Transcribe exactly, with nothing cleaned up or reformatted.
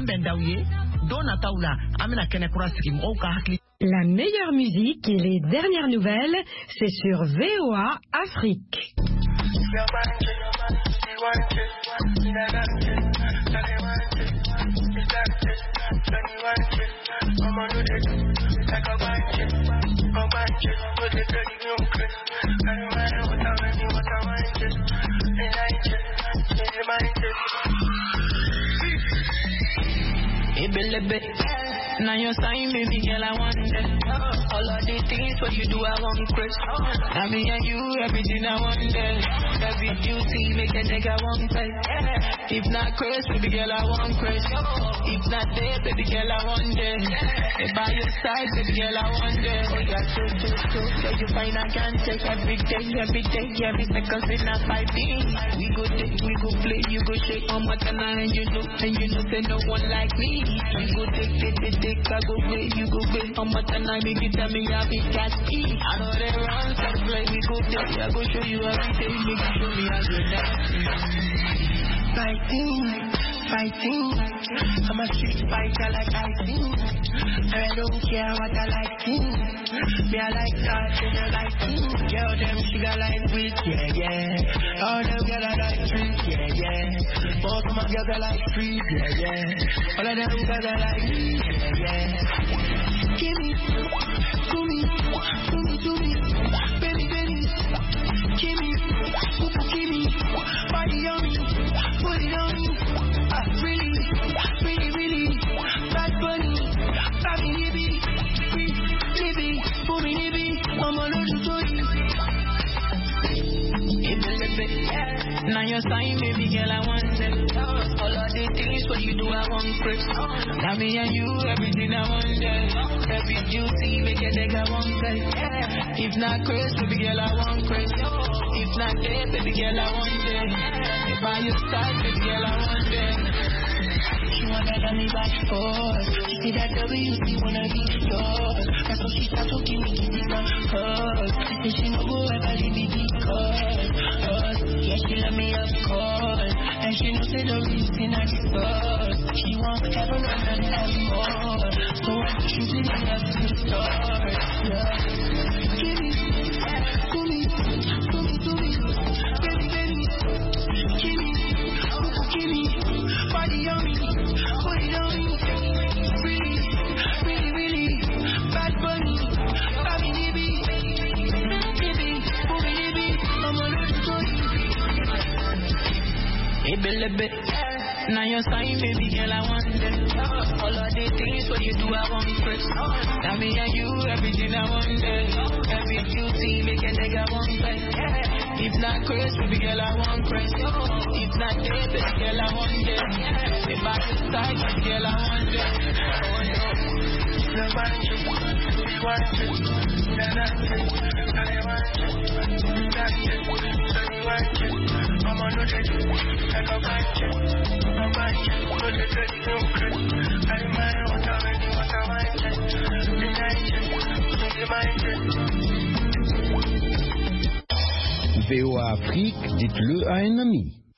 amben daouye dona taula amena kene kurasiki mo ka hakli. La meilleure musique et les dernières nouvelles, c'est sur V O A Afrique. Now your sign, baby girl, I want it. All of the things what you do, I want Chris. Now me and you, everything I want it. Every duty, make a nigga want it. If not Chris, baby girl, I want Chris. If not there, baby girl, I want it. If by your side, baby girl, I want it. Oh yeah, so, so, so, so you find I can take every day, every day, every second in a five days. We go take, we go play, you go shake on my canal, and you know, and you know, say no one like me. We go take, take, take, take. I go play, you go play. How much time I make it tell me I be cat E. I know they run, so play, we go play. I go show you everything, make you show me how to dance. Fighting, fighting. I'm a street fighter like I sing. I don't care what I like sing. Me I like that and I like sing. Girl them sugar like sweet, yeah, yeah. All them girl I like sweet, yeah, yeah. Most of my girls I like sweet, yeah, yeah. All of them girls I like sweet, yeah, yeah. Give me, to me, to me, to me, baby, baby. Give me, give me, body on me, put it on me. I really, really, really, bad bunny, baby, nibby, nibby, for me, nibby, I'm a little story. Now your sign, baby girl, I want it. All of the things what you do, I want Chris. Now me and you, everything I want it. Every duty, make a nigga want it. If not Chris, baby girl, I want Chris. If not there, baby girl, I want it. If by your side, baby girl, I want it. She wanna let me back forth. She see that W C wanna be yours. That's when she start talking me, give me some hugs. And she no go ever leave me because us. Yeah, she love me of course. And she knows that the reason I divorce. She wants heaven and earth more. So I'm choosing me as to start. Yeah. Give me, to me, to me, to me, baby, baby. Give me, give me, body on me. Put it on me, really, really, really, bad bunny, baby, nibby, nibby, booby, nibby, I'm a little story. Hey, baby, now your sign, baby girl, I want it. All of the things what you do, I want Chris. Now me and you, everything I want it. Every duty, make a nigga want it. If not Chris, baby girl, I want Chris. If not there, baby girl, I want it. If I can side, baby girl, I want it. I want it. No one should, we want it. No, no, I want it. We got it. So you want it. I'm on the day. I go back it. I want it. Put it to the Chris. I mind what I really what I want it. We like it. We mind it. V O A Afrique, dites-le à un ami.